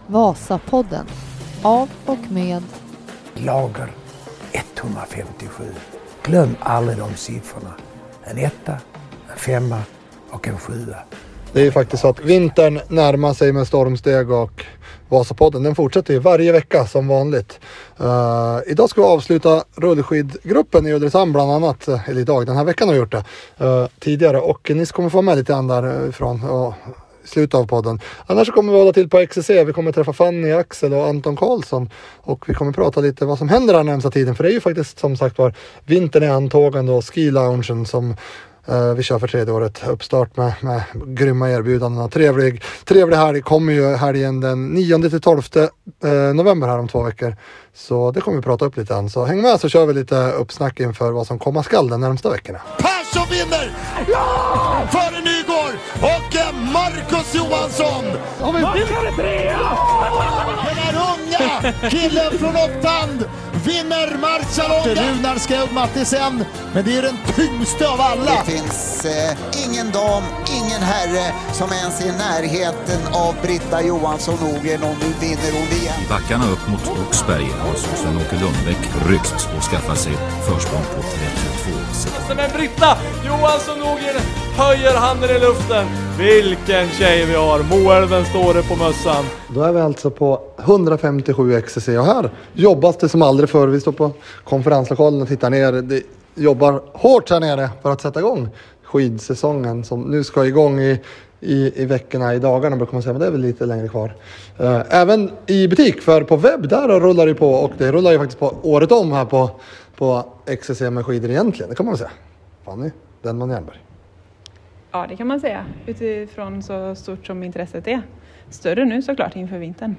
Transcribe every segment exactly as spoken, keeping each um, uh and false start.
Vasapodden av och med Lager etthundrafemtiosju. Glöm aldrig de siffrorna. En etta, en femma och en sjua. Det är ju faktiskt så att vintern närmar sig med stormsteg och Vasapodden den fortsätter ju varje vecka som vanligt. Uh, idag ska vi avsluta rullskidgruppen i Ulricehamn bland annat. Eller idag, den här veckan har vi gjort det uh, tidigare. Och ni kommer få med lite andra därifrån uh, i slutet av podden. Annars kommer vi hålla till på X C C. Vi kommer träffa Fanny, Axel och Anton Karlsson. Och vi kommer prata lite vad som händer den närmsta tiden. För det är ju faktiskt som sagt var vintern i antågande och ski-loungen som Uh, vi kör för tredje året uppstart med, med grymma erbjudanden. Trevlig, trevlig helg kommer ju helgen den nionde till tolfte uh, november här om två veckor. Så det kommer vi prata upp lite än. Så häng med så kör vi lite uppsnack inför vad som komma skall de närmsta veckorna. Persson vinner! Ja! Före Nygård och eh, Marcus Johansson! Har vi vinner trea! Den här unga killen från Opptand vinner Marcialonga. Runar Skaug Mattisen, men det är den tyngsta av alla. Det finns eh, ingen dam, ingen herre som ens är i närheten av Britta Johansson Ågren, och nu vinner hon igen. Backarna upp mot Oxberg har Sven-Åke Lundbäck ryckt och skaffar sig försprång på trettiotvå sekunder. Men Britta Johansson Ågren höjer handen i luften. Vilken tjej vi har. Moälven står det på mössan. Då är vi alltså på hundrafemtiosju X C C och här jobbas det som aldrig förr. Vi står på konferenslokalen och tittar ner. Det jobbar hårt här nere för att sätta igång skidsäsongen som nu ska igång i, i, i veckorna, i dagarna brukar man säga, men det är väl lite längre kvar. Även i butik, för på webb där rullar det på, och det rullar ju faktiskt på året om här på, på X C C med skidor egentligen, det kan man säga. Fanny, Denman Jernberg. Ja, det kan man säga. Utifrån så stort som intresset är. Större nu såklart inför vintern.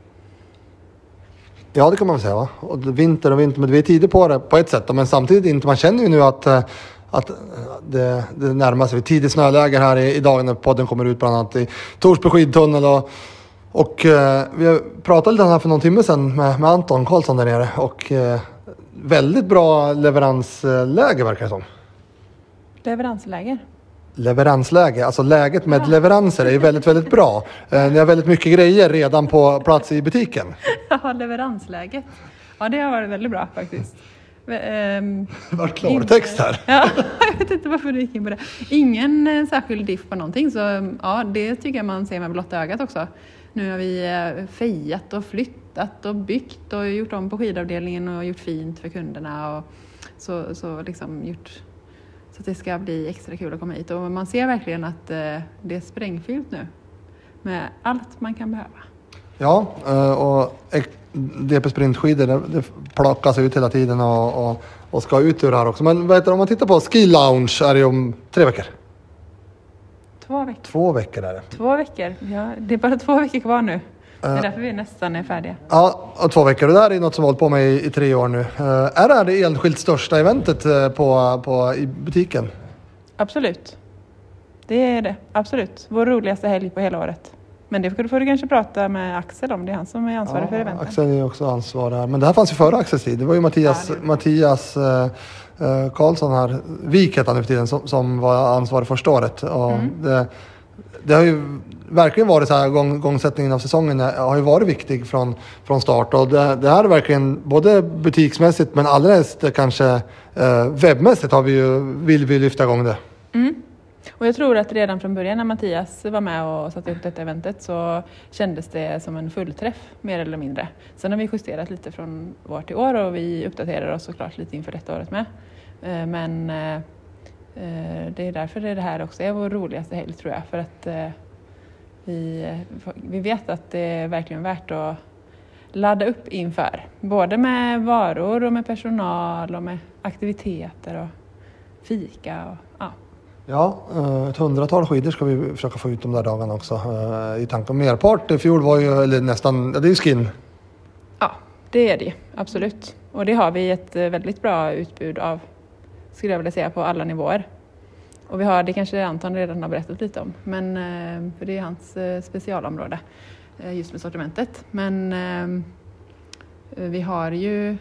Ja, det kan man väl säga, va? Och vinter och vinter, men vi är tidigt på det på ett sätt. Men samtidigt inte, man känner ju nu att, att det, det närmar sig tidigt snöläger här i, i dagen när podden kommer ut bland annat i Torsby skidtunnel. Och, och eh, vi pratade lite här för någon timme sedan med, med Anton Karlsson där nere. Och eh, väldigt bra leveransläge verkar det som. Leveransläger? Leveransläge, alltså läget med leveranser är väldigt, väldigt bra. Eh, ni har väldigt mycket grejer redan på plats i butiken. Ja, leveransläget. Ja, det har varit väldigt bra faktiskt. Ehm, det var klartext här. Ja, jag vet inte varför du gick in på det. Ingen eh, särskild diff på någonting, så ja, det tycker jag man ser med blotta ögat också. Nu har vi eh, fejat och flyttat och byggt och gjort om på skidavdelningen och gjort fint för kunderna och så, så liksom gjort så att det ska bli extra kul att komma hit. Och man ser verkligen att eh, det är sprängfyllt nu med allt man kan behöva. Ja, och D P Sprintskidor, det, det plockas ut hela tiden och, och, och ska ut ur det här också. Men vet du, om man tittar på Ski Lounge är det om tre veckor. Två veckor. Två veckor är det. Två veckor, ja. Det är bara två veckor kvar nu. Det är därför vi nästan är färdiga. Ja, och två veckor. Det där är något som vi har hållit på med i, i tre år nu. Uh, är det här det enskilt största eventet uh, på, på, i butiken? Absolut. Det är det. Absolut. Vår roligaste helg på hela året. Men det får du kanske prata med Axel om. Det är han som är ansvarig ja, för eventet. Axel är också ansvarig här. Men det här fanns ju före Axels tid. Det var ju Mattias, ja, Mattias uh, uh, Karlsson här. Vik hette han nu för tiden som, som var ansvarig första året. Och mm. det, det har ju verkligen varit så här, gång, gångsättningen av säsongen har ju varit viktig från, från start. Och det, det här är verkligen både butiksmässigt men alldeles kanske eh, webbmässigt har vi ju, vill vi lyfta igång det. Mm. Och jag tror att redan från början när Mattias var med och satte upp detta eventet så kändes det som en fullträff mer eller mindre. Sen har vi justerat lite från år till år och vi uppdaterar oss såklart lite inför detta året med. Eh, men eh, det är därför det här också är vår roligaste helg tror jag. För att eh, vi, vi vet att det är verkligen värt att ladda upp inför. Både med varor och med personal och med aktiviteter och fika. Och, ja. Ja, ett hundratal skidor ska vi försöka få ut de där dagarna också. I tanken merpart i fjol var ju, eller nästan, det är ju skin. Ja, det är det absolut. Och det har vi ett väldigt bra utbud av, skulle jag vilja säga, på alla nivåer. Och vi har, det kanske Anton redan har berättat lite om, men för det är hans specialområde just med sortimentet. Men vi har ju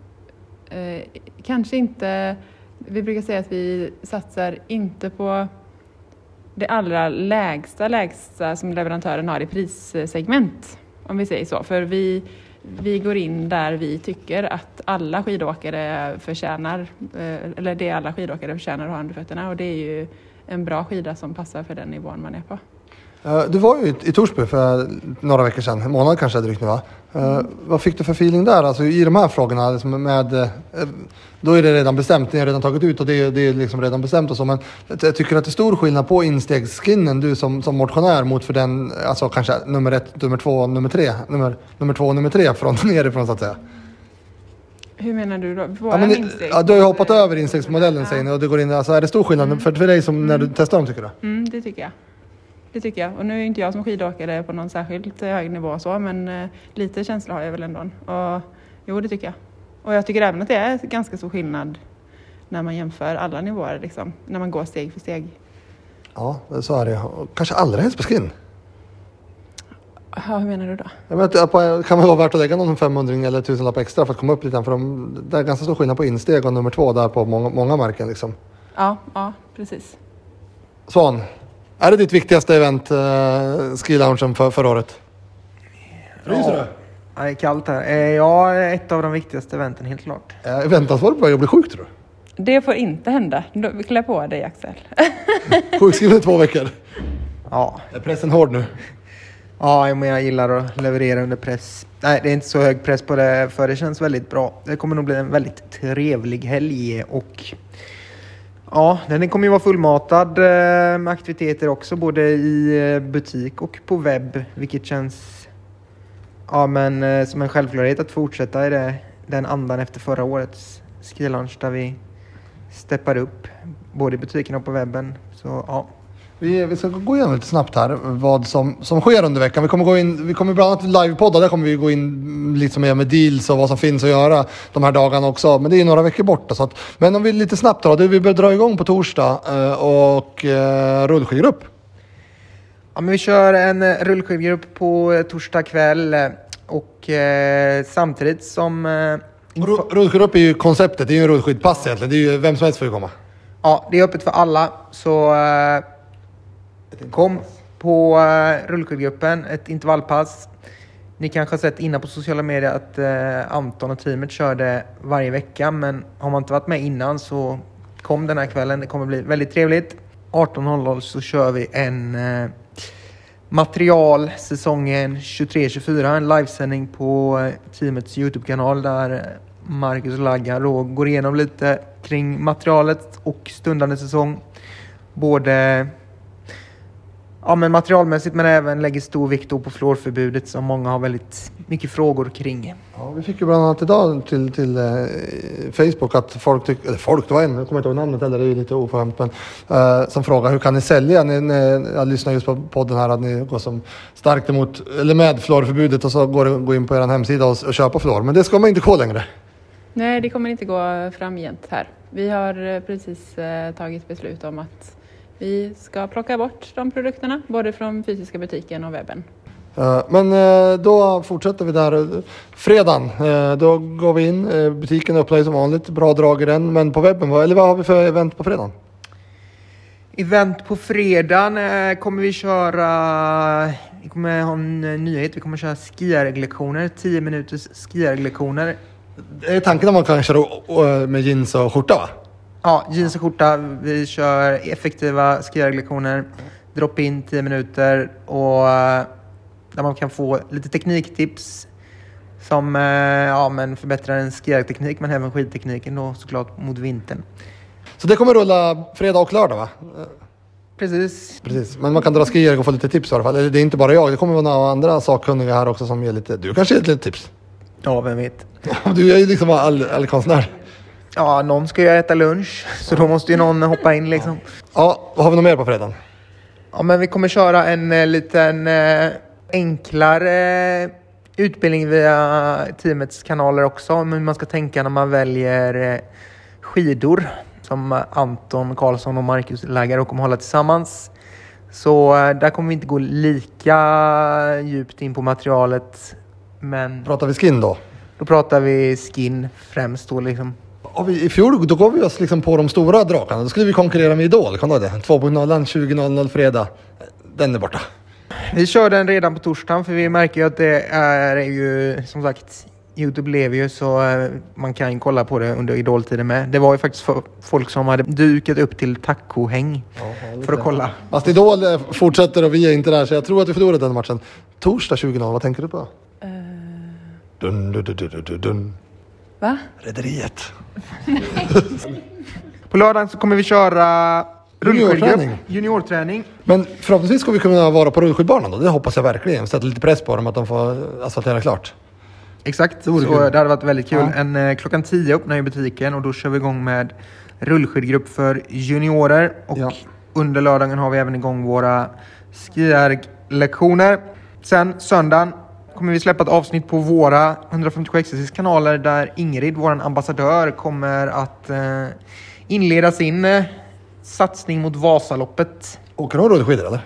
kanske inte, vi brukar säga att vi satsar inte på det allra lägsta lägsta som leverantören har i prissegment. om vi säger så. För vi, vi går in där vi tycker att alla skidåkare förtjänar, eller det alla skidåkare förtjänar att ha under fötterna. Och det är ju en bra skida som passar för den nivån man är på. Du var ju i Torsby för några veckor sedan, en månad kanske drygt nu va? Mm. Vad fick du för feeling där, alltså i de här frågorna liksom med, då är det redan bestämt, ni har redan tagit ut och det är, det är liksom redan bestämt och så, men jag tycker att det är stor skillnad på instegsskinnen du som, som motionär mot för den, alltså kanske nummer ett, nummer två, nummer tre, nummer, nummer två och nummer tre från nerifrån så att säga. Hur menar du då? Ja, men, ja, du har ju hoppat över instegsmodellen ja. Säger ni, och det går in, alltså är det stor skillnad mm. för, för dig som när du testar dem tycker du? Mm, det tycker jag. Det tycker jag. Och nu är inte jag som skidåkare på någon särskilt hög nivå så, men eh, lite känsla har jag väl ändå. Och jo, det tycker jag. Och jag tycker även att det är ganska stor skillnad när man jämför alla nivåer liksom. När man går steg för steg. Ja, så är det. Kanske allra helst på skin. Ja, hur menar du då? Jag vet, det kan vara värt att lägga någon femhundra eller tusenlapp extra för att komma upp lite. För de, det är ganska stor skillnad på insteg och nummer två där på många, många märken liksom. Ja, ja, precis. Svan. Är det ditt viktigaste event, uh, skiloungen för, för året? Ryser du? Ja, det är kallt här. Ja, ett av de viktigaste eventen, helt klart. Uh, Väntansvaret på att bli sjuk, tror du? Det får inte hända. Vi klär på dig, Axel. Sjukskriven i två veckor? Ja. Är pressen hård nu? Ja, men jag gillar att leverera under press. Nej, det är inte så hög press på det, för det känns väldigt bra. Det kommer nog bli en väldigt trevlig helg och... Ja, den kommer ju vara fullmatad med aktiviteter också, både i butik och på webb, vilket känns ja, men, som en självklarhet att fortsätta i det, den andan efter förra årets skilunch där vi steppar upp både i butiken och på webben. Så ja. Vi, vi ska gå igenom lite snabbt här vad som, som sker under veckan. Vi kommer, gå in, vi kommer bland annat livepodda, där kommer vi gå in lite mer med deals och vad som finns att göra de här dagarna också. Men det är några veckor borta. Så att, men om vi lite snabbt då, vi börjar dra igång på torsdag och eh, rullskidgrupp. Ja, men vi kör en rullskidgrupp på torsdag kväll och eh, samtidigt som... Eh, info- rullskidgrupp är ju konceptet, det är ju en rullskidpass egentligen. Det är ju vem som helst får ju komma. Ja, det är öppet för alla, så... Eh, Kom på uh, rullskidgruppen, ett intervallpass. Ni kanske har sett innan på sociala medier att uh, Anton och teamet körde varje vecka. Men har man inte varit med innan så kom den här kvällen. Det kommer bli väldigt trevligt. arton noll noll så kör vi en uh, material säsongen tjugotre tjugofyra. En livesändning på uh, teamets YouTube-kanal där uh, Marcus Laggar då går igenom lite kring materialet och stundande säsong. Både... Ja, men materialmässigt, men även lägger stor vikt på fluorförbudet som många har väldigt mycket frågor kring. Ja, vi fick ju bland annat idag till, till eh, Facebook att folk tycker, eller folk, det var en, jag kommer inte ihåg namnet eller det är ju lite oförskämt, men eh, som frågar hur kan ni sälja? Ni, ni, jag lyssnar just på podden här att ni går som starkt emot, eller med fluorförbudet och så går det gå in på er hemsida och, och köpa fluor. Men det ska man inte gå längre. Nej, det kommer inte gå framgent här. Vi har precis eh, tagit beslut om att vi ska plocka bort de produkterna, både från fysiska butiken och webben. Men då fortsätter vi där. Fredagen, då går vi in. Butiken öppnar som vanligt. Bra drag i den. Men på webben, eller vad har vi för event på fredagen? Event på fredagen kommer vi köra... Vi kommer ha en nyhet. Vi kommer köra skiarglektioner. tio minuters skiarglektioner. Det är tanken att man kan köra med jeans och skjorta, va? Ja, jeans och skjorta. Vi kör effektiva skiarglektioner. Drop in tio minuter. Och där man kan få lite tekniktips. Som ja, men förbättrar en skiarteknik. Men även skidtekniken då såklart mot vintern. Så det kommer rulla fredag och lördag, va? Precis. Precis. Men man kan dra skier och få lite tips i alla fall. Det är inte bara jag. Det kommer vara några andra sakkunniga här också som ger lite... Du kanske ger lite tips? Ja, vem vet. Du är ju liksom all, all konstnär. Ja, någon ska ju äta lunch. Så då måste ju någon hoppa in liksom. Ja, vad har vi något mer på fredagen? Ja, men vi kommer köra en eh, liten eh, enklare eh, utbildning via teamets kanaler också. Om hur man ska tänka när man väljer eh, skidor. Som Anton Karlsson och Marcus Laggar kommer hålla tillsammans. Så eh, där kommer vi inte gå lika djupt in på materialet. Men pratar vi skin då? Då pratar vi skin främst då liksom. Och vi, i fjol då gav vi oss liksom på de stora drakarna. Då skulle vi konkurrera med Idol. Kan du det? två punkt noll, tjugo noll noll fredag. Den är borta. Vi kör den redan på torsdagen för vi märker ju att det är ju som sagt YouTube lever ju så man kan kolla på det under idoltiden med. Det var ju faktiskt folk som hade dukat upp till tacohäng ja, för att kolla. Fast Idol fortsätter och vi är inte där så jag tror att vi förlorar den matchen. Torsdag tjugo noll, vad tänker du på? Uh... Dun, dun, dun, dun, dun, dun. Va? Rederiet. På lördagen så kommer vi köra Juniorträning. Juniorträning. Men förhoppningsvis ska vi kunna vara på rullskidbanan då. Det hoppas jag verkligen. Sätta lite press på dem att de får asfaltera klart. Exakt, det, så det hade varit väldigt kul. Ja. En, eh, klockan tio öppnar ju butiken och då kör vi igång med rullskidgrupp för juniorer. Och ja. Under lördagen har vi även igång våra skijärg-lektioner. Sen söndagen kommer vi släppa ett avsnitt på våra hundrafemtiosju X S S-kanaler där Ingrid, vår ambassadör, kommer att eh, inleda sin eh, satsning mot Vasaloppet. Åker hon rullskidor eller?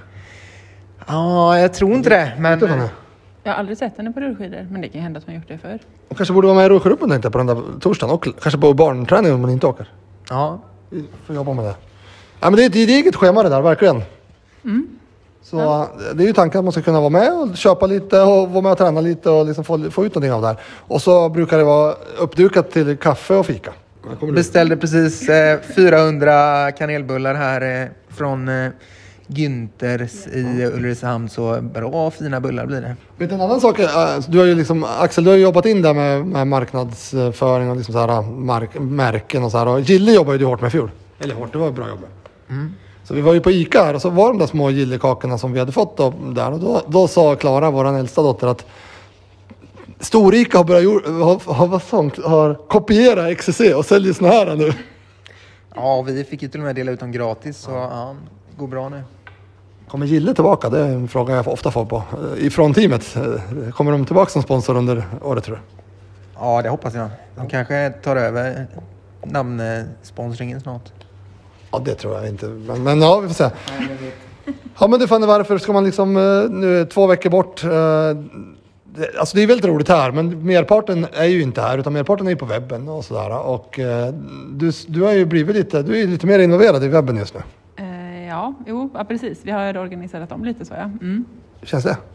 Ja, jag tror inte det. Men... Jag har aldrig sett henne på rullskidor, men det kan hända att hon gjort det förr. Och kanske borde vara med i rullskidgruppen inte på den där torsdagen. Och kanske på barnträning om man inte åker. Ja. Vi får jobba med det. Ja, men det är ett gediget schema det där, verkligen. Mm. Så ja. Det är ju tanken att man ska kunna vara med och köpa lite och vara med och träna lite och liksom få, få ut någonting av det här. Och så brukar det vara uppdukat till kaffe och fika. Beställde precis eh, fyrahundra kanelbullar här eh, från eh, Günthers i Ulricehamn, så bra fina bullar blir det. Vet du en annan sak? Du har ju liksom, Axel, du har ju jobbat in där med, med marknadsföring och liksom så här, mark, märken och så här. Och Gille jobbade ju hårt med fjol. Eller hårt, det var bra jobb. Mm. Så vi var ju på Ica här och så var de där små Gillekakorna som vi hade fått då, där. Och då, då sa Klara, vår äldsta dotter, att Stor-Ica har börjat har, har, har kopierat X S C och säljer såna här nu. Ja, vi fick ju till och med dela ut dem gratis, så ja, det går bra nu. Kommer Gille tillbaka? Det är en fråga jag ofta får på. Ifrån teamet. Kommer de tillbaka som sponsor under året, tror du? Ja, det hoppas jag. De kanske tar över namnsponsringen snart. Ja, det tror jag inte. Men, men ja, vi får se. Ja, men det fann varför ska man liksom nu två veckor bort. Alltså det är väldigt roligt här, men merparten är ju inte här, utan merparten är ju på webben och sådär. Och du, du har ju blivit lite, du är lite mer involverad i webben just nu. Ja, jo, ja, precis. Vi har organiserat om lite så, ja. Mm. Hur känns det?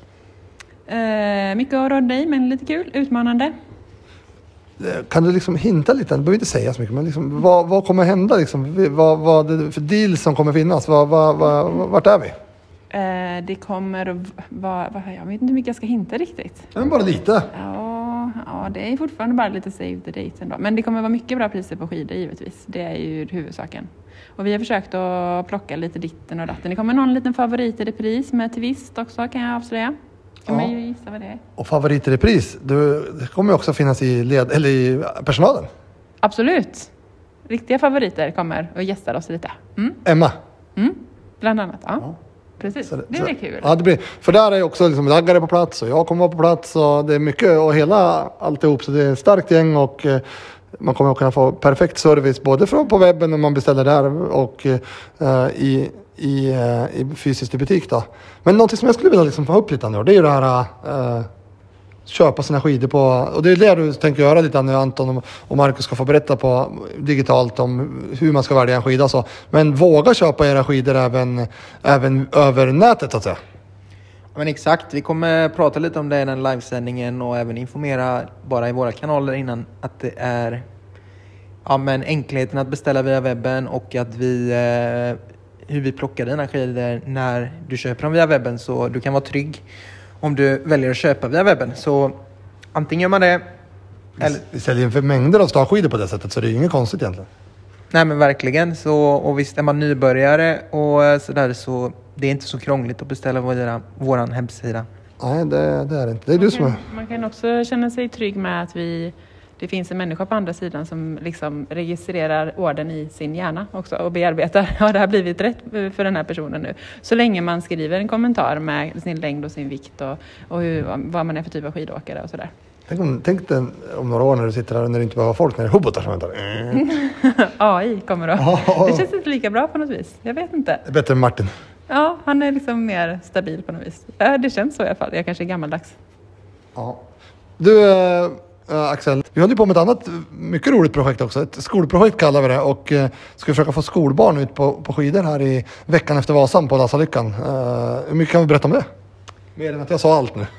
Eh, mycket att röra dig, men lite kul, utmanande. Kan du liksom hinta lite? Du behöver inte säga så mycket, men liksom, vad, vad kommer hända? Liksom? Vad, vad är det för deals som kommer finnas? Vad, vad, vad, vart är vi? Eh, det kommer att vara... Jag vet inte hur mycket jag ska hinta riktigt. Men bara lite. Ja, ja, det är fortfarande bara lite save the date ändå. Men det kommer att vara mycket bra priser på skidor, givetvis. Det är ju huvudsaken. Och vi har försökt att plocka lite ditten och datten. Det kommer någon liten favorit i repris med twist också, kan jag avslöja. Kan ja. man ju gissa vad det är. Och favorit i repris, du, det kommer också finnas i, led, eller i personalen. Absolut. Riktiga favoriter kommer och gästar oss lite. Mm. Emma. Mm. Bland annat, ja. ja. Precis, så det, det blir kul. Ja, det blir, för där är också liksom Daggare på plats och jag kommer vara på plats. Och det är mycket och hela alltihop. Så det är ett starkt gäng och eh, man kommer att kunna få perfekt service både från på webben när man beställer där och eh, i, i, eh, i fysiskt i butik då. Men något som jag skulle vilja liksom få upp lite nu, det är ju det här eh, köpa sina skidor på, och det är det du tänker göra lite nu, Anton och Marcus ska få berätta på digitalt om hur man ska välja en skida så. Men våga köpa era skidor även, även över nätet så att säga. Men exakt, vi kommer prata lite om det i den livesändningen och även informera bara i våra kanaler innan att det är ja, men enkelheten att beställa via webben och att vi eh, hur vi plockar dina skidor när du köper dem via webben, så du kan vara trygg om du väljer att köpa via webben. Så antingen gör man det eller... Vi säljer för mängder av startskidor på det sättet, så det är inget konstigt egentligen. Nej men verkligen, så, och visst är man nybörjare och sådär, så det är inte så krångligt att beställa våra, våran hemsida. Nej, det, det är det inte. Det är man du som kan, är... Man kan också känna sig trygg med att vi, det finns en människa på andra sidan som liksom registrerar orden i sin hjärna också och bearbetar. Har det här blivit rätt för den här personen nu? Så länge man skriver en kommentar med sin längd och sin vikt och, och hur, vad man är för typ av skidåkare och sådär. Tänk om, tänk dig om några år när du sitter här och när det inte behöver folk, när det är robotar som väntar. Mm. A I kommer då. Oh. Det känns inte lika bra på något vis. Jag vet inte. Det är bättre än Martin. Ja, han är liksom mer stabil på något vis. Ja, det känns så i alla fall. Jag kanske är gammaldags. Ja. Du, äh, Axel, vi håller på med ett annat mycket roligt projekt också. Ett skolprojekt kallar vi det. Och äh, ska vi försöka få skolbarn ut på, på skidor här i veckan efter Vasan på Lassalyckan. Äh, hur mycket kan vi berätta om det? Mer än att jag sa allt nu.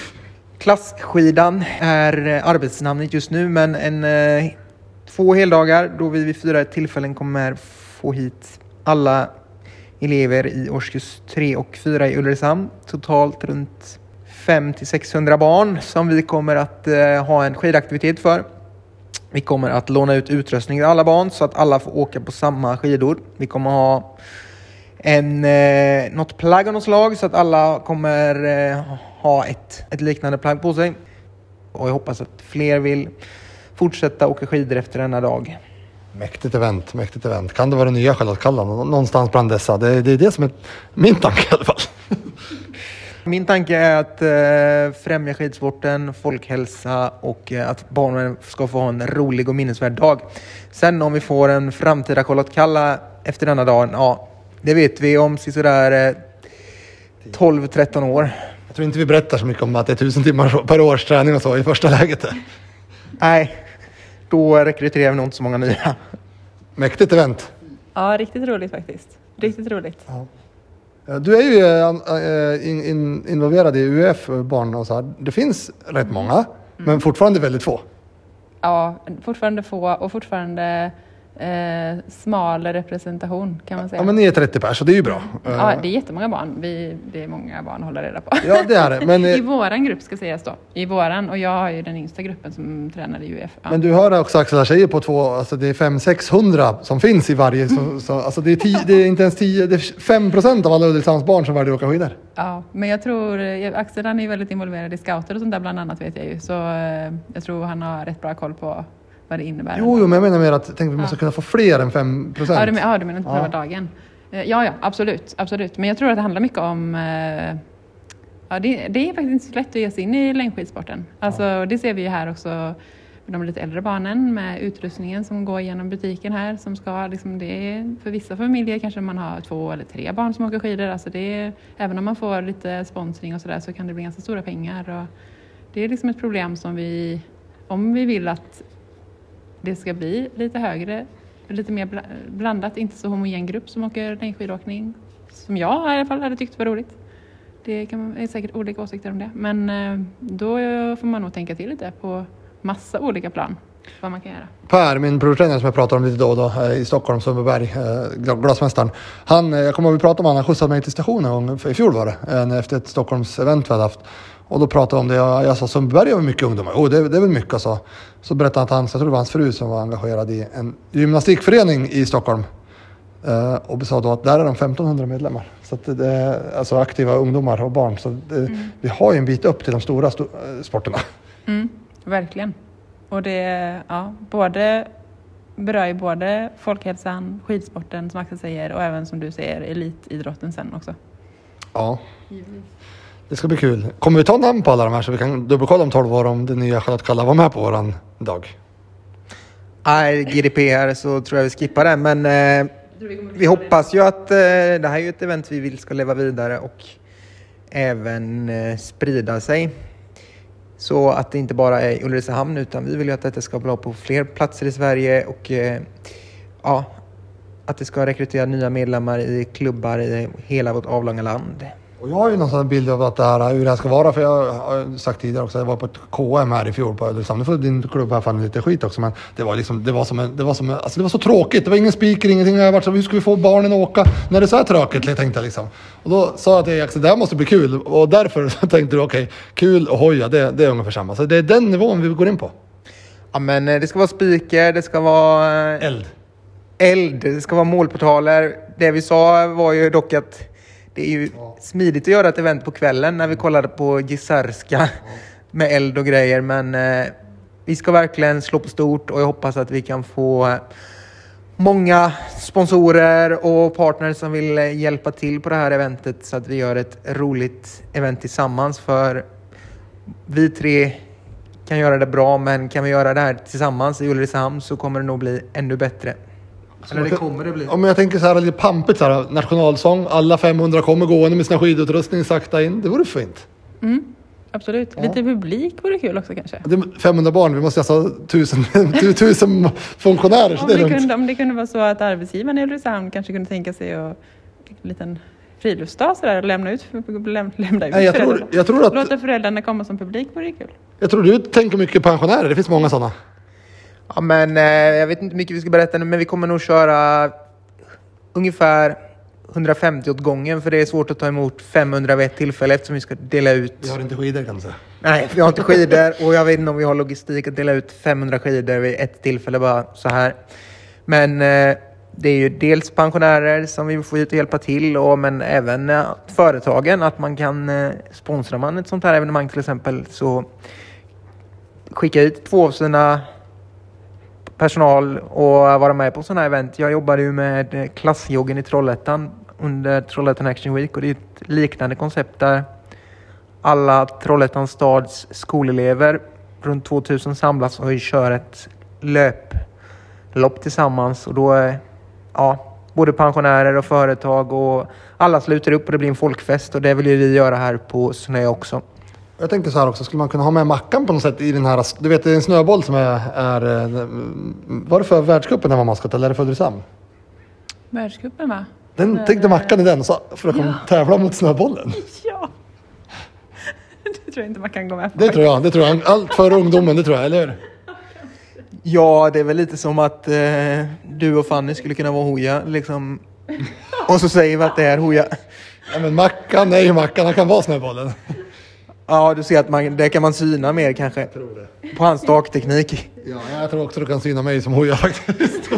Klassskidan är arbetsnamnet just nu, men en, eh, två heldagar då vi vid fyra tillfällen kommer få hit alla elever i årskurs tre och fyra i Ulricehamn. Totalt runt fem till sexhundra barn som vi kommer att eh, ha en skidaktivitet för. Vi kommer att låna ut utrustning till alla barn så att alla får åka på samma skidor. Vi kommer ha en, eh, något plagg av något slag så att alla kommer eh, ha ett, ett liknande plagg på sig. Och jag hoppas att fler vill fortsätta åka skidor efter denna dag. Mäktigt event, mäktigt event. Kan det vara nya Charlotte någonstans bland dessa? Det, det är det som är min tanke i alla fall. Min tanke är att eh, främja skidsporten, folkhälsa och eh, att barnen ska få ha en rolig och minnesvärd dag. Sen om vi får en framtida Charlotte Kalla efter denna dagen, ja, det vet vi om sådär eh, tolv tretton år. Jag tror inte vi berättar så mycket om att det är tusen timmar per års träning och så i första läget. Nej, då rekryterar vi nog inte så många nya. Mäktigt event. Ja, riktigt roligt faktiskt. Riktigt roligt. Ja. Du är ju äh, in, in, involverad i U F barn och så här. Det finns rätt många, mm. men fortfarande väldigt få. Ja, fortfarande få och fortfarande eh, smal representation kan man säga. Ja, men ni är trettio pers så det är ju bra. Ja, det är jättemånga barn. Vi, det är många barn att hålla reda på. Ja, det är det. Men, I våran grupp ska sägas då. I våran, och jag har ju den yngsta gruppen som tränar i U F. Ja. Men du hör också Axel säger på två, alltså det är fem sexhundra som finns i varje, så, så, alltså det är, tio, det är inte ens tio, det är fem procent av alla Ulricehamns barn som varje åker skidor. Ja, men jag tror, Axel han är ju väldigt involverad i scouter och sånt där bland annat vet jag ju. Så jag tror han har rätt bra koll på vad det innebär. Jo, jo men jag menar mer att tänk, vi måste ja. kunna få fler än fem procent. Ja, du, ja, du menar inte på ja. dagen. Ja, ja, absolut, absolut. Men jag tror att det handlar mycket om... Ja, det, det är faktiskt inte så lätt att ge sig in i längdskidsporten. Alltså, ja. Det ser vi ju här också med de lite äldre barnen med utrustningen som går igenom butiken här. Som ska, liksom, det är, för vissa familjer kanske man har två eller tre barn som åker skidor. Alltså det är, även om man får lite sponsring och sådär så kan det bli ganska stora pengar. Och det är liksom ett problem som vi... Om vi vill att det ska bli lite högre, lite mer blandat, inte så homogen grupp som åker längdskidåkning. Som jag i alla fall hade tyckt var roligt. Det kan man, är säkert olika åsikter om det. Men då får man nog tänka till lite på massa olika plan. Vad man kan göra. Per, min provtränare som jag pratar om lite då och då i Stockholm, Sundbyberg, glasmästaren. Han, jag kommer att vi prata om han, han skjutsade mig till stationen i fjol var det. Efter ett Stockholms event vi hade haft. Och då pratade jag om det. Jag, jag sa Sundbyberg var mycket ungdomar. Oh, det, det är väl mycket alltså. Så berättade han att han, så jag tror det var hans fru som var engagerad i en gymnastikförening i Stockholm. Uh, och sa då att där är de femtonhundra medlemmar. Så att det är alltså aktiva ungdomar och barn. Så det, mm. vi har ju en bit upp till de stora sto- sporterna. Mm, verkligen. Och det ja, både, berör ju både folkhälsan, skidsporten som Axel säger och även som du säger elitidrotten sen också. Ja. Givetvis. Det ska bli kul. Kommer vi ta namn på alla de här så vi kan dubbelkolla om tolv år om det nya Charlotte Kalla var med på våran dag? Nej, G D P R så tror jag vi skippar det. Men eh, vi hoppas ju att eh, det här är ju ett event vi vill ska leva vidare och även eh, sprida sig. Så att det inte bara är Ulricehamn utan vi vill ju att det ska vara på fler platser i Sverige och eh, ja, att det ska rekrytera nya medlemmar i klubbar i hela vårt avlånga land. Och jag har ju någon sån bild av att det här, hur det här ska vara, för jag har sagt tidigare också, jag var på ett K M här i fjol på Ulricehamn. Nu får din klubb här fan lite skit också, men det var liksom, det var som en, det var som en, alltså det var så tråkigt, det var ingen speaker, ingenting, jag har varit så, hur ska vi få barnen att åka när det är så här tråkigt, jag tänkte liksom. Och då sa jag till Axel, det här måste bli kul, och därför tänkte du, okej, okay, kul och hoja, det, det är ungefär samma. Så det är den nivån vi går in på. Ja, men det ska vara speaker, det ska vara... Eld. Eld, det ska vara målportaler. Det vi sa var ju dock att det är ju ja. smidigt att göra ett event på kvällen när vi kollade på Gisarska ja. med eld och grejer. Men eh, vi ska verkligen slå på stort och jag hoppas att vi kan få många sponsorer och partners som vill hjälpa till på det här eventet så att vi gör ett roligt event tillsammans. För vi tre kan göra det bra, men kan vi göra det här tillsammans i Ulricehamn så kommer det nog bli ännu bättre. Eller det kommer det bli. Om jag tänker så här lite pampigt så här, nationalsång, alla femhundra kommer gående med sina skidutrustning sakta in. Det vore fint. Mm, absolut. Ja. Lite publik vore kul också kanske. Det är femhundra barn, vi måste alltså tusen, tusen funktionärer. Så om, det det kunde, om det kunde vara så att arbetsgivaren i Ulricehamn kanske kunde tänka sig och en liten friluftsdag så där, och lämna ut, läm, lämna ut Nej, jag, tror, jag tror att... Låta föräldrarna komma som publik på det är kul. Jag tror du tänker mycket pensionärer, det finns många sådana. Ja, men eh, jag vet inte mycket vi ska berätta nu, men vi kommer nog köra ungefär hundrafemtio åt gången, för det är svårt att ta emot femhundra vid ett tillfälle eftersom vi ska dela ut. Vi har inte skidor kan man säga. Nej, vi har inte skidor och jag vet inte om vi har logistik att dela ut femhundra skidor vid ett tillfälle bara så här. Men eh, det är ju dels pensionärer som vi får ut och hjälpa till, och, men även eh, företagen, att man kan eh, sponsra man ett sånt här evenemang till exempel, så skicka ut två av sina personal och vara med på sådana här event. Jag jobbade ju med klassjoggen i Trollhättan under Trollhättan Action Week, och det är ett liknande koncept där alla Trollhättans stads skolelever runt tvåtusen samlas och kör ett löplopp tillsammans, och då är ja, både pensionärer och företag och alla sluter upp och det blir en folkfest, och det vill ju vi göra här på Snö också. Jag tänkte så här också, skulle man kunna ha med Mackan på något sätt i den här, du vet det är en snöboll som är, är var det för världscupen när man maskot eller är det för Ulricehamn? Världscupen va? Den När, tänkte Mackan i den så för att ja. tävla mot snöbollen. Ja. Det tror jag inte man kan gå med på. Det tror jag, det tror jag. Allt för ungdomen, det tror jag, eller hur? Ja, det är väl lite som att eh, du och Fanny skulle kunna vara hoja liksom. Och så säger vi att det är hoja. Ja, men Mackan är ju Mackan, han kan vara snöbollen. Ja, du ser att man, det kan man syna mer kanske. Jag tror det. På hans stakteknik. Ja, jag tror också du kan syna mig som hoja faktiskt.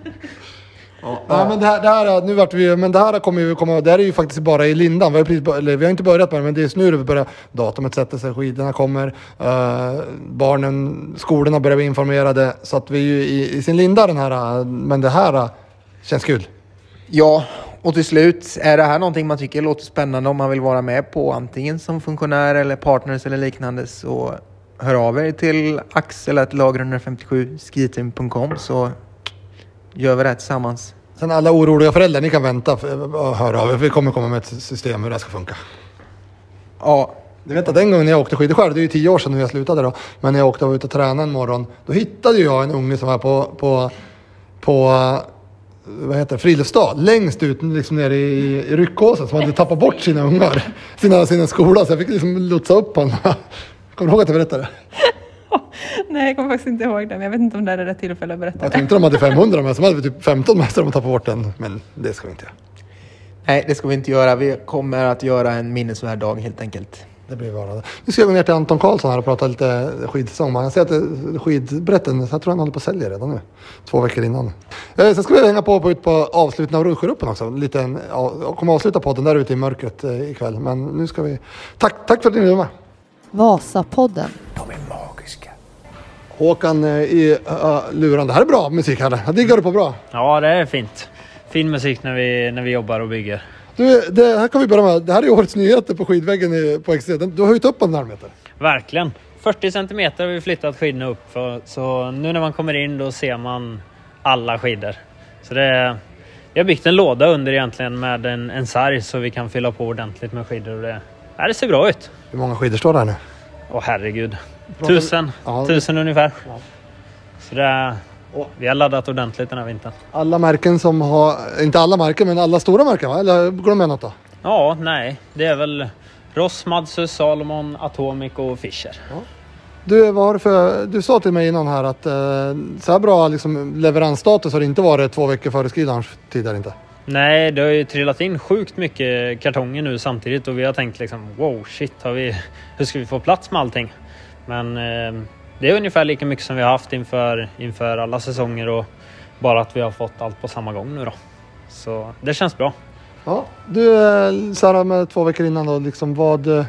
Ja, ja. Men det här, det här, nu vart vi, men det här kommer ju komma, det här är ju faktiskt bara i Lindan. Vi har, precis, eller, vi har inte börjat med det, men det är nu vi börjar, datumet sätter sig, skidorna kommer, uh, barnen, skolorna börjar bli informerade, så att vi är ju i, i sin linda den här, men det här uh, känns kul. Ja, och till slut är det här någonting man tycker låter spännande om man vill vara med på, antingen som funktionär eller partners eller liknande, så hör av er till axel at lager ett fem sju skiteam punkt com så gör vi det tillsammans. Sen alla oroliga föräldrar, ni kan vänta och höra av er. Vi kommer komma med ett system hur det ska funka. Ja. Du vet att en gång när jag åkte skidor själv, det är ju tio år sedan när jag slutade då. Men när jag åkte och var ute och tränade en morgon, då hittade jag en unge som var på, på, på vad heter det, friluftsdag. Längst ut liksom nere i, i Ryckåsen, som hade tappat bort sina ungar. Sina, sina skolor, så jag fick liksom lotsa upp honom. Kommer du ihåg att jag berättade? Nej, jag kommer faktiskt inte ihåg det, men jag vet inte om det är rätt tillfälle att berätta. Jag tänkte de hade femhundra, men så hade vi typ femton mästare om att tappa bort den. Men det ska vi inte göra. Nej, det ska vi inte göra. Vi kommer att göra en minnesvärd dag helt enkelt. Det blir bara det. Nu ska jag gå ner till Anton Karlsson här och prata lite skidsäsong. Man ser att skidbrätten, jag tror han håller på att sälja redan nu. Två veckor innan. Eh, sen ska vi hänga på, på ut på avslutningen av Rullsjöruppen också. Lite en, ja, kommer avsluta podden där ute i mörkret eh, ikväll. Men nu ska vi... Tack, tack för att ni var med. Vasapodden. De är magiska. Håkan eh, i uh, luran. Det här är bra musik här. Jag diggar du på bra. Ja, det är fint. Fin musik när vi, när vi jobbar och bygger. Du, det här kan vi börja med. Det här är årets nyheter på skidväggen i, på X C. Du har höjt upp en närmeter. Verkligen. fyrtio centimeter har vi flyttat skidorna upp för, så nu när man kommer in då ser man alla skidor. Så det, vi har byggt en låda under egentligen med en, en sarg så vi kan fylla på ordentligt med skidor. Och det, ja, det ser bra ut. Hur många skidor står där nu? Åh herregud. Tusen. Ja. Tusen ungefär. Ja. Så det, vi har laddat ordentligt den här vintern. Alla märken som har, inte alla märken men alla stora märken va? Eller går de med något då? Ja, nej. Det är väl Ross, Madsus, Salomon, Atomic och Fischer. Ja. Du, vad har du, för, du sa till mig innan här att eh, så här bra liksom, leveransstatus har det inte varit två veckor före skidans tidigare inte. Nej, det har ju trillat in sjukt mycket kartonger nu samtidigt och vi har tänkt liksom wow shit, har vi, hur ska vi få plats med allting? Men eh, det är ungefär lika mycket som vi har haft inför, inför alla säsonger och bara att vi har fått allt på samma gång nu då. Så det känns bra. Ja, du Sara med två veckor innan då liksom vad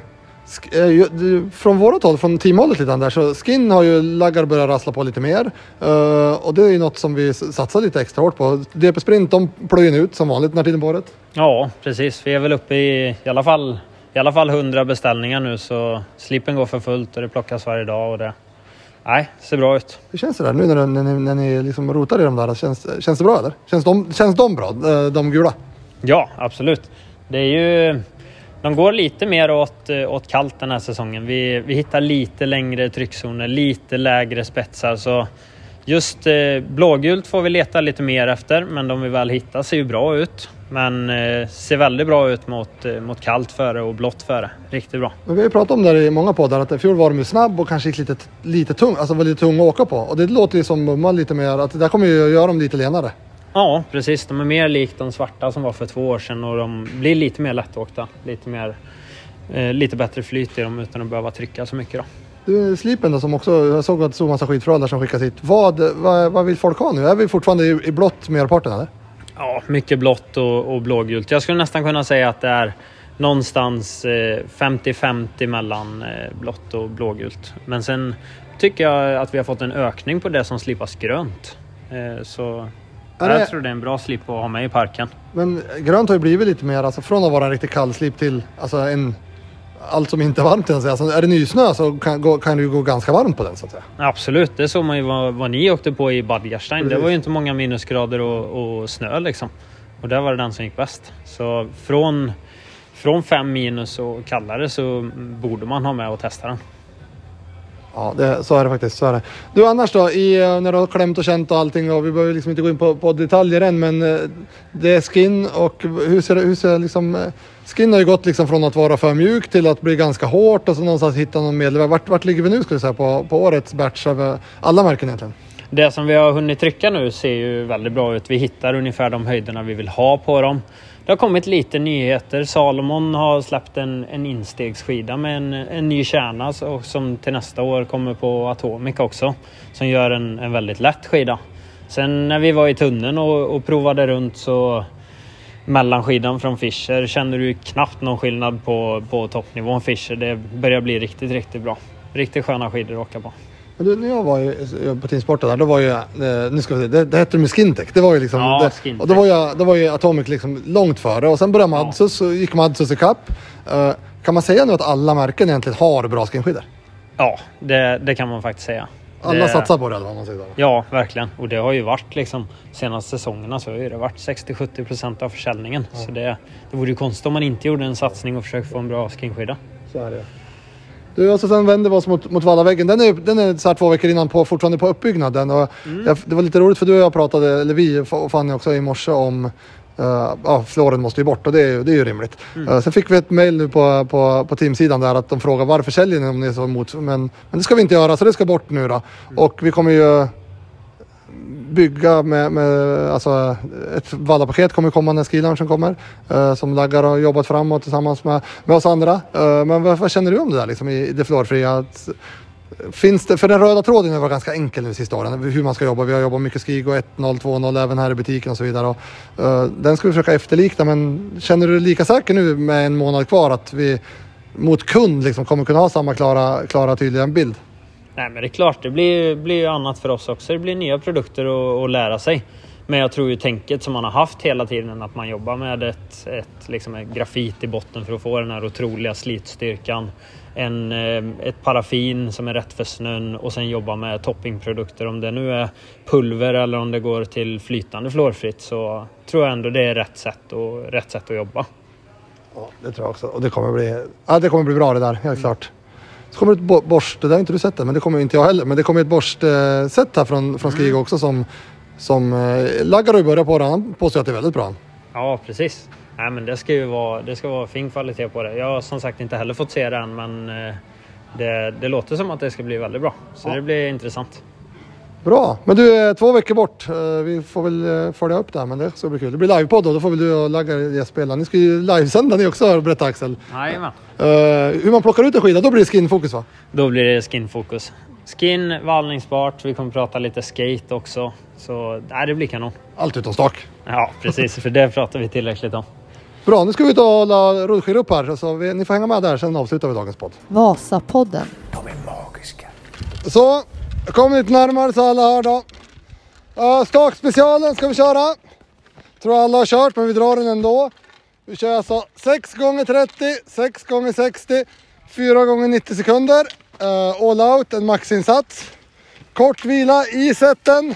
från vårat håll, från teamhållet lite där, så Skin har ju laggar börjat rassla på lite mer uh, och det är ju något som vi satsar lite extra hårt på. D P Sprint, de plöjer ut som vanligt när tiden på året. Ja, precis. Vi är väl uppe i i alla fall i alla fall hundra beställningar nu så slippen går för fullt och det plockas varje dag och det nej, ser bra ut. Hur känns det där nu när, när ni, när ni liksom rotar i de där? Känns, känns det bra eller? Känns de, känns de bra, de gula? Ja, absolut. Det är ju de går lite mer åt, åt kallt den här säsongen. Vi, vi hittar lite längre tryckzoner, lite lägre spetsar. Så Just eh, blågult får vi leta lite mer efter, men de vi väl hittar ser ju bra ut. Men eh, ser väldigt bra ut mot, eh, mot kallt före och blått före. Riktigt bra. Men vi har ju pratat om det i många poddar att i fjol var de ju snabb och kanske gick lite, lite tung, alltså var lite tung att åka på. Och det låter ju som Mumma lite mer, att det där kommer ju att göra dem lite lenare. Ja, precis. De är mer likt de svarta som var för två år sedan och de blir lite mer lättåkta. Lite, mer, eh, lite bättre flyt i dem utan att behöva trycka så mycket då. Du, slipen då som också, jag såg att det så massa skitförhållare som skickas hit. Vad, vad, vad vill folk ha nu? Är vi fortfarande i, i blått merparten eller? Ja, mycket blått och, och blågult. Jag skulle nästan kunna säga att det är någonstans eh, femtio femtio mellan eh, blått och blågult. Men sen tycker jag att vi har fått en ökning på det som slipas grönt. Eh, så är jag det... tror det är en bra slip att ha med i parken. Men grönt har ju blivit lite mer, alltså från att vara en riktigt kall slip till alltså en... allt som inte är varmt. Alltså, är det nysnö så kan, gå, kan det ju gå ganska varmt på den så att säga. Absolut, det såg man ju vad, vad ni åkte på i Bad Gastein. Det var ju inte många minusgrader och, och snö liksom. Och där var det den som gick bäst. Så från, från fem minus och kallare så borde man ha med och testa den. Ja, det, så är det faktiskt. Så är det. Du annars då, i, när du har klämt och känt och allting, och vi behöver liksom inte gå in på, på detaljer än, men det är skin och hur ser det, hur ser liksom, skin har ju gått liksom från att vara för mjuk till att bli ganska hårt och så någonstans hitta någon medelväg. Vart, vart ligger vi nu skulle jag säga på, på årets batch av alla märken egentligen? Det som vi har hunnit trycka nu ser ju väldigt bra ut. Vi hittar ungefär de höjderna vi vill ha på dem. Det har kommit lite nyheter. Salomon har släppt en, en instegsskida med en, en ny kärna så, som till nästa år kommer på Atomic också. Som gör en, en väldigt lätt skida. Sen när vi var i tunneln och, och provade runt så mellanskidan från Fischer känner du knappt någon skillnad på, på toppnivån Fischer. Det börjar bli riktigt, riktigt bra. Riktigt sköna skidor att åka på. Men du, när jag var ju på Teamsporten där, då var ju, nu ska vi se, det, det hette ju med Skintech. Det var ju liksom, ja, det, och då var, jag, då var ju Atomic liksom långt före. Och sen började Madsus, och gick Madsus i kapp. Uh, kan man säga nu att alla märken egentligen har bra skinskidor? Ja, det, det kan man faktiskt säga. Alla det, satsar på det, eller vad man säger. Ja, verkligen. Och det har ju varit liksom, senaste säsongerna så har det varit sextio till sjuttio procent av försäljningen. Ja. Så det, det vore ju konstigt om man inte gjorde en satsning och försökte få en bra skinskida. Så är det. Du, och så sen vänder vi oss mot, mot Vallaväggen. Den är, den är så här två veckor innan på, fortfarande på uppbyggnaden. Och mm. jag, det var lite roligt för du och jag pratade, eller vi och Fanny också i morse om uh, ja, fluoren måste ju bort och det är, det är ju rimligt. Mm. Uh, sen fick vi ett mejl nu på, på, på teamsidan där att de frågar varför säljer ni om ni är så emot. Men, men det ska vi inte göra, så det ska bort nu då. Mm. Och vi kommer ju bygga med, med alltså ett Valla-paket kommer komma när skilunchen kommer uh, som Laggar har jobbat framåt tillsammans med, med oss andra. Uh, men vad, vad känner du om det där liksom, i, i det fluorfria? Att, finns det, för den röda tråden var ganska enkel nu sista åren, hur man ska jobba. Vi har jobbat mycket Skigo ett noll, två noll även här i butiken och så vidare. Och, uh, den ska vi försöka efterlikna, men känner du lika säker nu med en månad kvar att vi mot kund liksom kommer kunna ha samma klara, klara tydliga bild? Nej, men det är klart, det blir, blir ju annat för oss också. Det blir nya produkter att, att lära sig. Men jag tror ju tänket som man har haft hela tiden, att man jobbar med ett, ett, liksom ett grafit i botten för att få den här otroliga slitstyrkan. En, ett paraffin som är rätt för snön och sen jobba med toppingprodukter. Om det nu är pulver eller om det går till flytande fluorfritt, så tror jag ändå det är rätt sätt, och, rätt sätt att jobba. Ja, det tror jag också. Och det kommer bli, ja, det kommer bli bra det där, helt mm. klart. Så kommer det ett borst, det där har inte du sett det, men det kommer inte jag heller. Men det kommer ett borstsätt här från, från Skigo också som, som eh, Laggar och börjar på det. Han påstår att det är väldigt bra. Ja, precis. Nej, men det ska ju vara, det ska vara fin kvalitet på det. Jag har som sagt inte heller fått se det än, men eh, det, det låter som att det ska bli väldigt bra. Så ja. Det blir intressant. Bra, men du är två veckor bort. Vi får väl följa upp det här, men det ska bli kul. Det blir livepodd då, då får väl du och Laggar gästspela. Ni ska ju livesända ni också, berätta Axel. Jajamän. Uh, hur man plockar ut en skida, då blir det skinfokus va? Då blir det skinfokus. Skin, vallningsbart, vi kommer prata lite skate också. Så nej, det blir kanon. Allt utom stak. Ja, precis, för det pratar vi tillräckligt om. Bra, nu ska vi ta och hålla rullskidor upp här. Så vi, ni får hänga med där, sen avslutar vi dagens podd. Vasapodden. De är magiska. Så, jag kommer lite närmare så alla hör då. Uh, Stakspecialen ska vi köra. Tror alla har kört, men vi drar den ändå. Vi kör alltså sex gånger trettio, sex gånger sextio, fyra gånger nittio sekunder. Uh, all out, en maxinsats. Kort vila i sätten.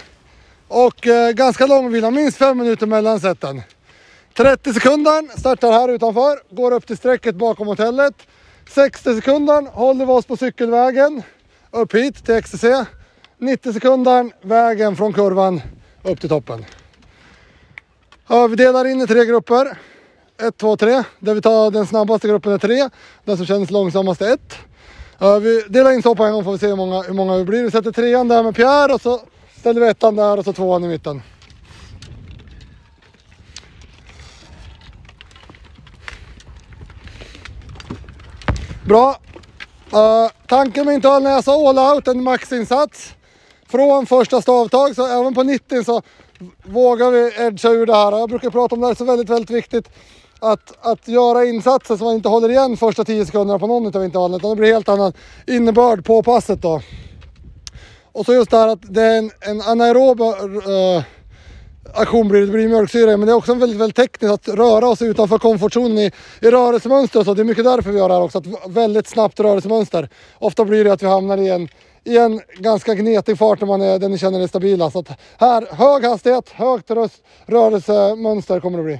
Och uh, ganska lång vila, minst fem minuter mellan sätten. trettio sekunder, startar här utanför. Går upp till strecket bakom hotellet. sextio sekunder håller vi oss på cykelvägen. Upp hit till X T C. nittio sekunder vägen från kurvan upp till toppen. Ja, vi delar in i tre grupper. ett, två, tre. Där vi tar den snabbaste gruppen är tre. Den som känns långsammast är ett. Ja, vi delar in så på en gång, får vi se hur många, hur många vi blir. Vi sätter trean där med Pierre och så ställer vi ettan där och så tvåan i mitten. Bra. Uh, tanken med intervall när jag sa all out, en maxinsats från första stavtag, så även på nittio så vågar vi edga ur det här. Jag brukar prata om det här, så väldigt, väldigt viktigt att, att göra insatser så man inte håller igen första tio sekunderna på någon av intervallen, utan det blir helt annan innebörd på passet då. Och så just det här att det är en, en anaerob uh, aktion blir det, blir mjölksyra, men det är också väldigt, väldigt tekniskt att röra oss utanför komfortzonen i, i rörelsemönster, så det är mycket därför vi gör det här också, att väldigt snabbt rörelsemönster. Ofta blir det att vi hamnar i en, i en ganska gnetig fart när man är, den ni känner är stabila, så att här, hög hastighet, högt röst, rörelsemönster kommer det bli.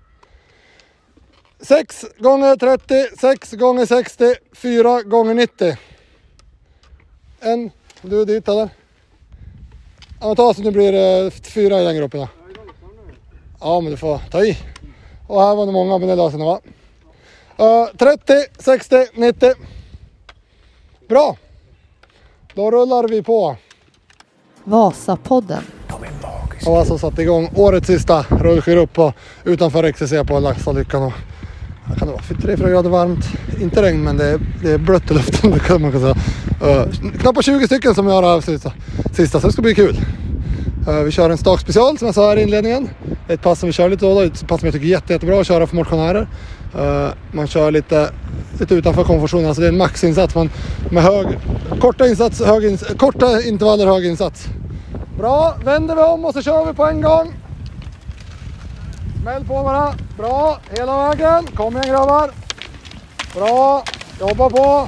sex gånger trettio, sex gånger sextio, fyra gånger nittio. En, du är dit eller? Ja, ta så nu blir det fyra i den gruppen. Ja, men du får ta i. Och här var det många, men det löser va? Uh, trettio, sextio, nittio. Bra. Då rullar vi på. Vasapodden. Och alltså satt igång årets sista rullskidor på utanför X C C på Laxalyckan. Och här kan det vara tre fyra grader varmt. Inte regn, men det är, det är blött i luften, det kan man säga. Uh, knappt tjugo stycken som gör det här sista, sista, så det ska bli kul. Uh, vi kör en stak special som jag sa här i inledningen. Ett pass som vi kör lite då, ett pass som jag tycker är jätte, jättebra att köra för motionärer. Uh, man kör lite, lite utanför komfortzonen, alltså det är en maxinsats. Man, med hög, korta, insats, hög ins, korta intervaller, hög insats. Bra, vänder vi om och så kör vi på en gång. Smäll på bara. Bra, hela vägen. Kom igen grabbar. Bra, jobba på.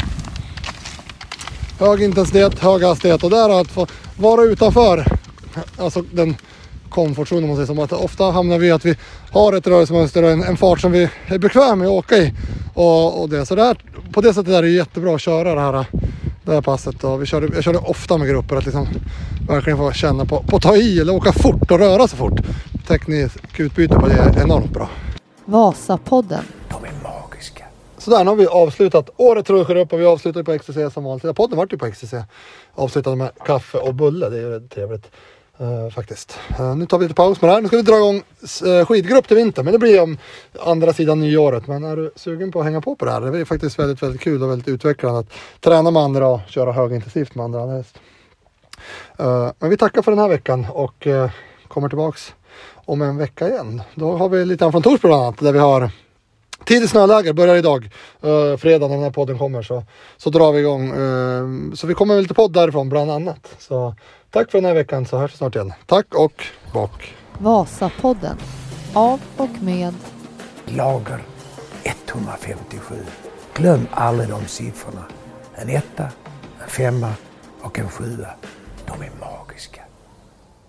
Hög intensitet, hög hastighet. Och där att få vara utanför, alltså den komfortzonen man säger, som att ofta hamnar vi att vi har ett rörelsemönster och en, en fart som vi är bekväm med att åka i. Och, och det. Så där, på det sättet är det jättebra att köra det här, det här passet. Och vi körde, jag körde ofta med grupper att liksom verkligen få känna på, på ta i eller åka fort och röra sig fort. Tekniskt utbyte på det är enormt bra. Vasapodden. De är magiska. Så där, nu har vi avslutat årets rullskidor upp och vi avslutar på X C C som vanligt. Podden var ju på X C C. Avslutade med kaffe och bulle, det är ju trevligt. Uh, faktiskt. Uh, nu tar vi lite paus med det här. Nu ska vi dra igång uh, skidgrupp till vinter. Men det blir om andra sidan nyåret. Men är du sugen på att hänga på på det här? Det är faktiskt väldigt, väldigt kul och väldigt utvecklande att träna med andra och köra högintensivt med andra. Uh, men vi tackar för den här veckan och uh, kommer tillbaks om en vecka igen. Då har vi lite från Torsby bland annat, där vi har tidigt snöläger, börjar idag, uh, fredag när den här podden kommer, så, så drar vi igång. Uh, så vi kommer med lite podd därifrån bland annat. Så tack för den här veckan, så hörs vi snart igen. Tack och bak. Vasapodden. Av och med Lager etthundrafemtiosju. Glöm aldrig de siffrorna. En etta, en femma och en sjua. De är magiska.